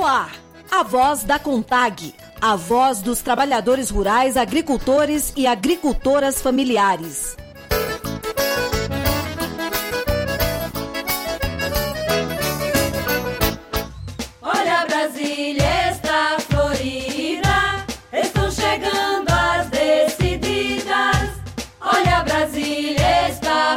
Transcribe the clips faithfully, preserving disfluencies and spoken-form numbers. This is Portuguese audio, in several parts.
No ar, a voz da CONTAG, a voz dos trabalhadores rurais, agricultores e agricultoras familiares. Olha, Brasília está florida, estão chegando as decididas. Olha, Brasília está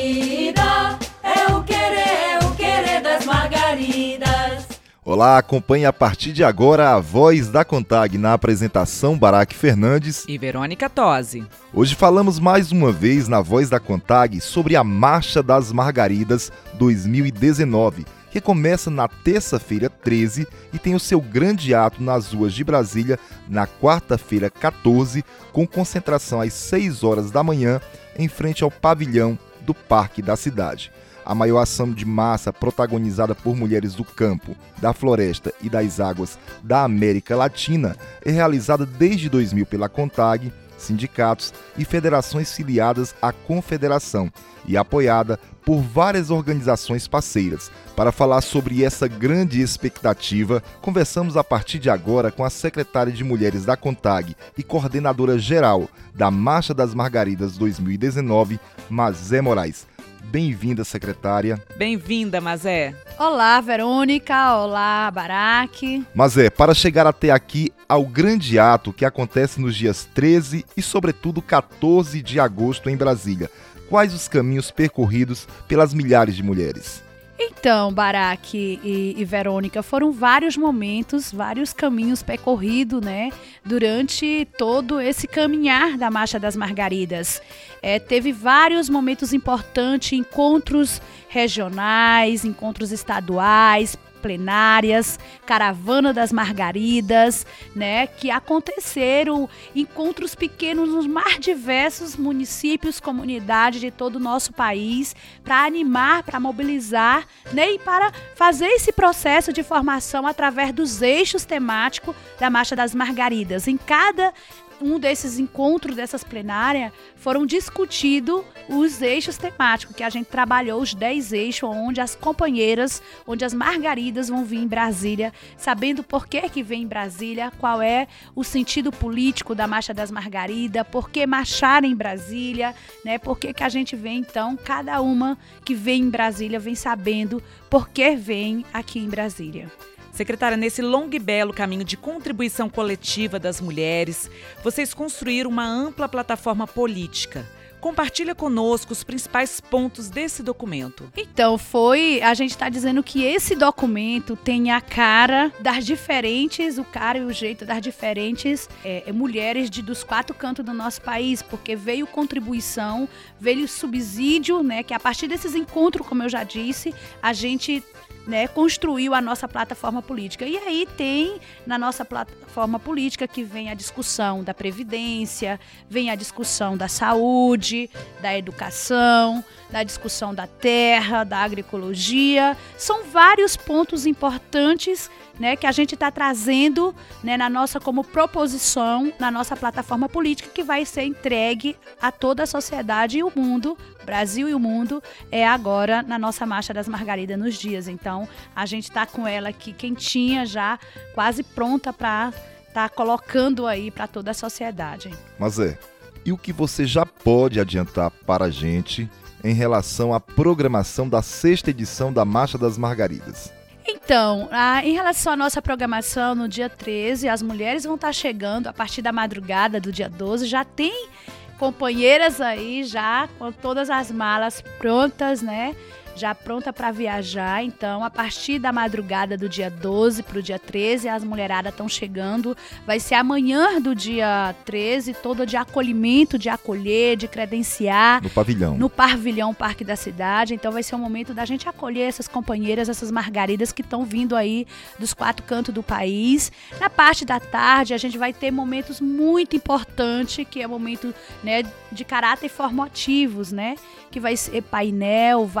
florida, é o querer, é o querer das margaridas. Olá, acompanhe a partir de agora a Voz da CONTAG na apresentação Baraque Fernandes e Verônica Tosi. Hoje falamos mais uma vez na Voz da CONTAG sobre a Marcha das Margaridas dois mil e dezenove, que começa na terça-feira treze e tem o seu grande ato nas ruas de Brasília na quarta-feira quatorze, com concentração às seis horas da manhã em frente ao pavilhão do Parque da Cidade. A maior ação de massa protagonizada por mulheres do campo, da floresta e das águas da América Latina é realizada desde dois mil pela CONTAG, sindicatos e federações filiadas à Confederação e apoiada por várias organizações parceiras. Para falar sobre essa grande expectativa, conversamos a partir de agora com a secretária de Mulheres da CONTAG e coordenadora geral da Marcha das Margaridas dois mil e dezenove, Mazé Moraes. Bem-vinda, secretária. Bem-vinda, Mazé. Olá, Verônica. Olá, Baraque. Mazé, para chegar até aqui ao grande ato que acontece nos dias treze e, sobretudo, quatorze de agosto em Brasília, quais os caminhos percorridos pelas milhares de mulheres? Então, Baraque e, e Verônica, foram vários momentos, vários caminhos percorridos, né, durante todo esse caminhar da Marcha das Margaridas. É, teve vários momentos importantes, encontros regionais, encontros estaduais, plenárias, caravana das margaridas, né, que aconteceram, encontros pequenos nos mais diversos municípios, comunidades de todo o nosso país, para animar, para mobilizar, né, e para fazer esse processo de formação através dos eixos temáticos da Marcha das Margaridas. Em cada um desses encontros, dessas plenárias, foram discutidos os eixos temáticos, que a gente trabalhou, os dez eixos, onde as companheiras, onde as margaridas vão vir em Brasília, sabendo por que que vem em Brasília, qual é o sentido político da Marcha das Margaridas, por que marchar em Brasília, né? Por que que a gente vem, então, cada uma que vem em Brasília vem sabendo por que vem aqui em Brasília. Secretária, nesse longo e belo caminho de contribuição coletiva das mulheres, vocês construíram uma ampla plataforma política. Compartilha conosco os principais pontos desse documento. Então, foi, a gente está dizendo que esse documento tem a cara das diferentes, o cara e o jeito das diferentes é, mulheres de, dos quatro cantos do nosso país, porque veio contribuição, veio subsídio, né, que a partir desses encontros, como eu já disse, a gente, né, construiu a nossa plataforma política. E aí tem na nossa plataforma política que vem a discussão da Previdência, vem a discussão da saúde, da educação, da discussão da terra, da agroecologia. São vários pontos importantes, né, que a gente está trazendo, né, na nossa, como proposição na nossa plataforma política, que vai ser entregue a toda a sociedade e o mundo, Brasil e o mundo, é agora na nossa Marcha das Margaridas nos dias. Então, a gente está com ela aqui quentinha já, quase pronta para estar tá colocando aí para toda a sociedade. Mas é, e o que você já pode adiantar para a gente em relação à programação da sexta edição da Marcha das Margaridas? Então, a, em relação à nossa programação, no dia treze, as mulheres vão estar chegando a partir da madrugada do dia doze, já tem companheiras aí já com todas as malas prontas, né? Já pronta para viajar. Então, a partir da madrugada do dia doze para o dia treze, as mulheradas estão chegando. Vai ser amanhã do dia treze, toda de acolhimento, de acolher, de credenciar. No pavilhão. No pavilhão Parque da Cidade. Então, vai ser um momento da gente acolher essas companheiras, essas margaridas que estão vindo aí dos quatro cantos do país. Na parte da tarde, a gente vai ter momentos muito importantes, que é o momento, né, de caráter formativos, né? Que vai ser painel, vários painéis,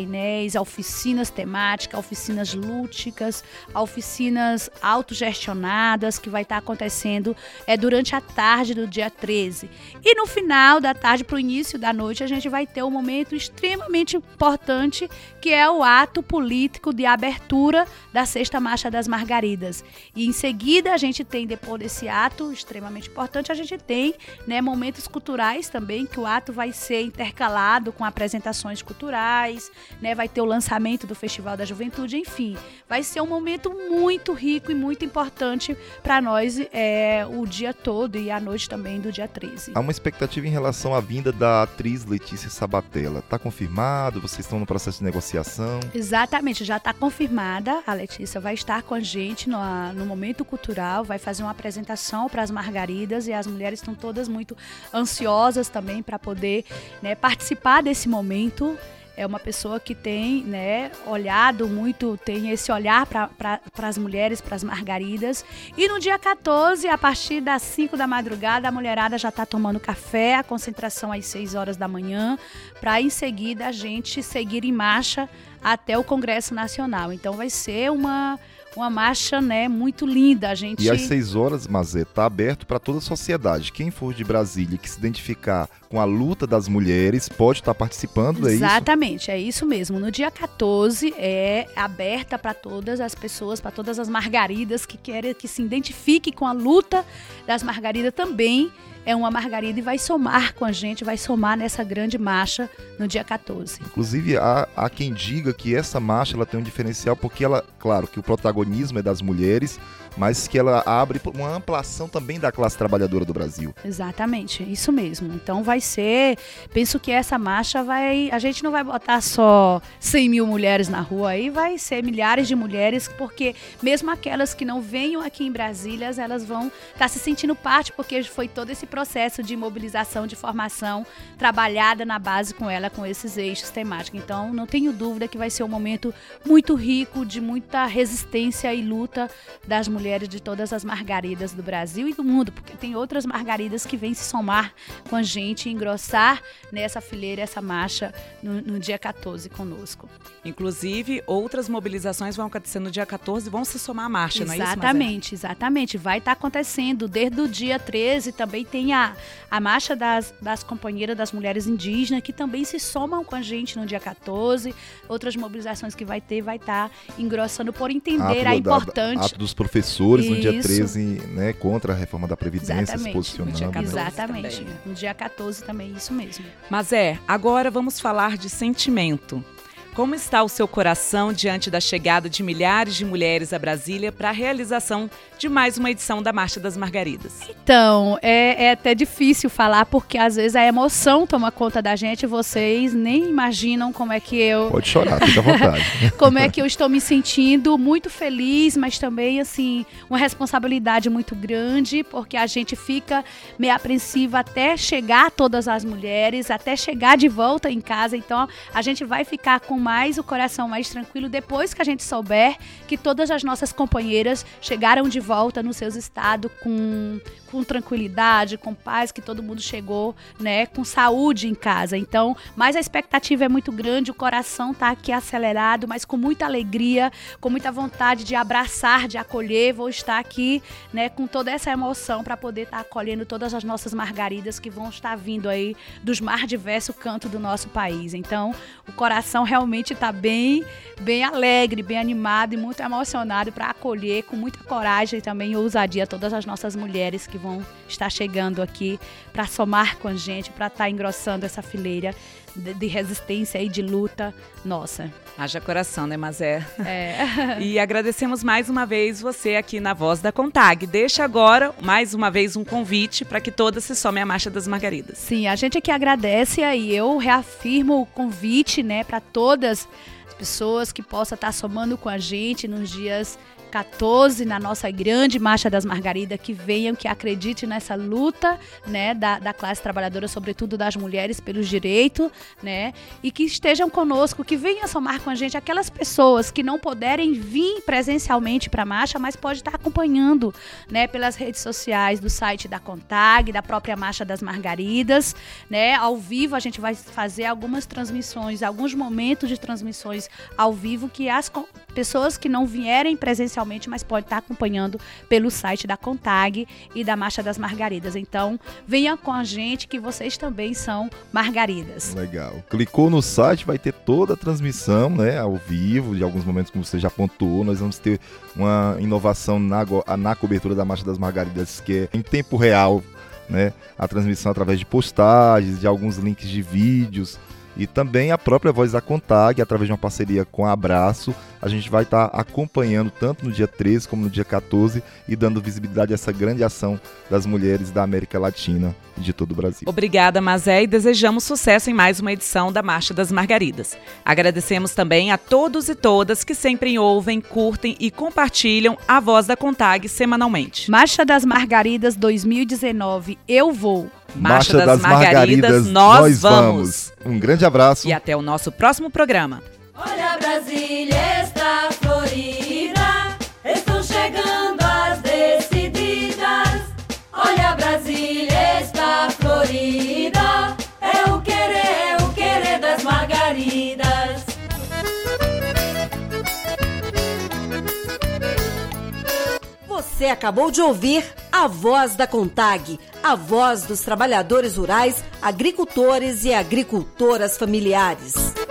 painéis, oficinas temáticas, oficinas lúdicas, oficinas autogestionadas, que vai estar acontecendo é, durante a tarde do dia treze. E no final da tarde, para o início da noite, a gente vai ter um momento extremamente importante, que é o ato político de abertura da Sexta Marcha das Margaridas. E em seguida, a gente tem, depois desse ato extremamente importante, a gente tem, né, momentos culturais também, que o ato vai ser intercalado com apresentações culturais, né, vai ter o lançamento do Festival da Juventude, enfim. Vai ser um momento muito rico e muito importante para nós é, o dia todo e a noite também do dia treze. Há uma expectativa em relação à vinda da atriz Letícia Sabatella. Está confirmado? Vocês estão no processo de negociação? Exatamente, já está confirmada. A Letícia vai estar com a gente no, no momento cultural, vai fazer uma apresentação para as Margaridas, e as mulheres estão todas muito ansiosas também para poder, né, participar desse momento. É uma pessoa que tem, né, olhado muito, tem esse olhar para pra, as mulheres, para as Margaridas. E no dia quatorze, a partir das cinco da madrugada, a mulherada já está tomando café, a concentração às seis horas da manhã, para em seguida a gente seguir em marcha até o Congresso Nacional. Então vai ser uma... Uma marcha, né, muito linda. A gente... E às seis horas, Mazé, está aberto para toda a sociedade. Quem for de Brasília que se identificar com a luta das mulheres pode estar participando, é isso? Exatamente, é isso mesmo. No dia quatorze é aberta para todas as pessoas, para todas as Margaridas que querem, que se identifiquem com a luta das Margaridas também. É uma Margarida e vai somar com a gente, vai somar nessa grande marcha no dia quatorze. Inclusive, há, há quem diga que essa marcha ela tem um diferencial porque ela, claro, que o protagonismo é das mulheres, mas que ela abre uma ampliação também da classe trabalhadora do Brasil. Exatamente, isso mesmo. Então vai ser, penso que essa marcha vai, a gente não vai botar só cem mil mulheres na rua, aí vai ser milhares de mulheres, porque mesmo aquelas que não venham aqui em Brasília, elas vão estar se sentindo parte, porque foi todo esse processo de mobilização, de formação, trabalhada na base com ela, com esses eixos temáticos. Então não tenho dúvida que vai ser um momento muito rico, de muita resistência e luta das mulheres mulheres de todas as Margaridas do Brasil e do mundo, porque tem outras Margaridas que vêm se somar com a gente e engrossar nessa fileira, essa marcha no, no dia quatorze conosco. Inclusive, outras mobilizações vão acontecer no dia quatorze e vão se somar à marcha, não é isso, Mazé? Exatamente, exatamente. Vai estar acontecendo desde o dia treze, também tem a, a marcha das, das companheiras das mulheres indígenas, que também se somam com a gente no dia quatorze. Outras mobilizações que vai ter, vai estar engrossando por entender ato a da, importante... Ato dos professores no dia Isso. treze, né, contra a reforma da Previdência, Exatamente. se posicionando. No dia quatorze Exatamente. também. No dia quatorze também, isso mesmo. Mas é, agora vamos falar de sentimento. Como está o seu coração diante da chegada de milhares de mulheres a Brasília para a realização de mais uma edição da Marcha das Margaridas? Então, é, é até difícil falar, porque às vezes a emoção toma conta da gente, vocês nem imaginam como é que eu... Pode chorar, fica à vontade. Como é que eu estou me sentindo, muito feliz, mas também, assim, uma responsabilidade muito grande, porque a gente fica meio apreensiva até chegar todas as mulheres, até chegar de volta em casa. Então, a gente vai ficar com mais o coração mais tranquilo depois que a gente souber que todas as nossas companheiras chegaram de volta nos seus estados com, com tranquilidade, com paz, que todo mundo chegou, né, com saúde em casa. Então, mas a expectativa é muito grande, o coração está aqui acelerado, mas com muita alegria, com muita vontade de abraçar, de acolher. Vou estar aqui, né, com toda essa emoção para poder estar acolhendo todas as nossas Margaridas que vão estar vindo aí dos mais diversos cantos do nosso país. Então, o coração realmente está bem, bem alegre, bem animado e muito emocionado para acolher com muita coragem e também ousadia todas as nossas mulheres que vão estar chegando aqui para somar com a gente, para estar engrossando essa fileira de, de resistência e de luta nossa. Haja coração, né, Mazé? É. E agradecemos mais uma vez você aqui na Voz da Contag. Deixa agora, mais uma vez, um convite para que todas se somem à Marcha das Margaridas. Sim, a gente aqui agradece e eu reafirmo o convite, né, para todas as pessoas que possam estar somando com a gente nos dias quatorze, na nossa grande Marcha das Margaridas, que venham, que acreditem nessa luta, né, da, da classe trabalhadora, sobretudo das mulheres, pelos direitos, né, e que estejam conosco, que venham somar com a gente aquelas pessoas que não puderem vir presencialmente para a marcha, mas pode estar acompanhando, né, pelas redes sociais do site da CONTAG, da própria Marcha das Margaridas, né, ao vivo a gente vai fazer algumas transmissões, alguns momentos de transmissões ao vivo que as pessoas que não vierem presencialmente, mas podem estar acompanhando pelo site da CONTAG e da Marcha das Margaridas. Então, venha com a gente que vocês também são margaridas. Legal. Clicou no site, vai ter toda a transmissão, né, ao vivo, de alguns momentos, como você já pontuou. Nós vamos ter uma inovação na, na cobertura da Marcha das Margaridas, que é em tempo real, né, a transmissão através de postagens, de alguns links de vídeos. E também a própria Voz da CONTAG, através de uma parceria com a Abraço, a gente vai estar tá acompanhando tanto no dia treze como no dia quatorze e dando visibilidade a essa grande ação das mulheres da América Latina e de todo o Brasil. Obrigada, Mazé, e desejamos sucesso em mais uma edição da Marcha das Margaridas. Agradecemos também a todos e todas que sempre ouvem, curtem e compartilham a Voz da CONTAG semanalmente. Marcha das Margaridas dois mil e dezenove, eu vou. Marcha, Marcha das, das Margaridas, Margaridas nós, nós vamos. vamos. Um grande abraço. E até o nosso próximo programa. Olha, Brasília está florida, estão chegando as decididas. Olha, Brasília está florida, é o querer, é o querer das margaridas. Você acabou de ouvir a Voz da CONTAG, a voz dos trabalhadores rurais, agricultores e agricultoras familiares.